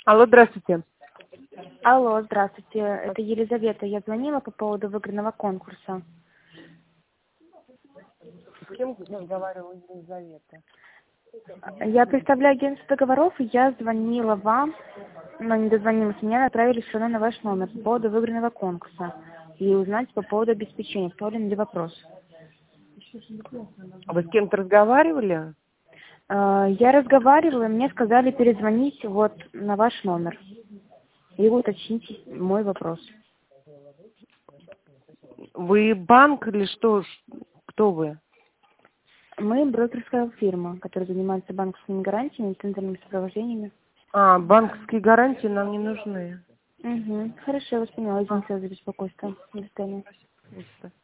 Алло, здравствуйте. Алло, здравствуйте. Это Елизавета. Я звонила по поводу выигранного конкурса. С кем разговаривала Елизавета? Я представляю агентство договоров, и я звонила вам, но не дозвонилась. Меня направили все равно на ваш номер по поводу выигранного конкурса и узнать по поводу обеспечения. Актуален ли вопрос? А вы с кем-то разговаривали? Я разговаривала, и мне сказали перезвонить вот на ваш номер и уточнить мой вопрос. Вы банк или что? Кто вы? Мы брокерская фирма, которая занимается банковскими гарантиями и центральными сопровождениями. А, банковские гарантии нам не нужны. Угу. Хорошо, я вас поняла. Извините за беспокойство. До свидания. Спасибо.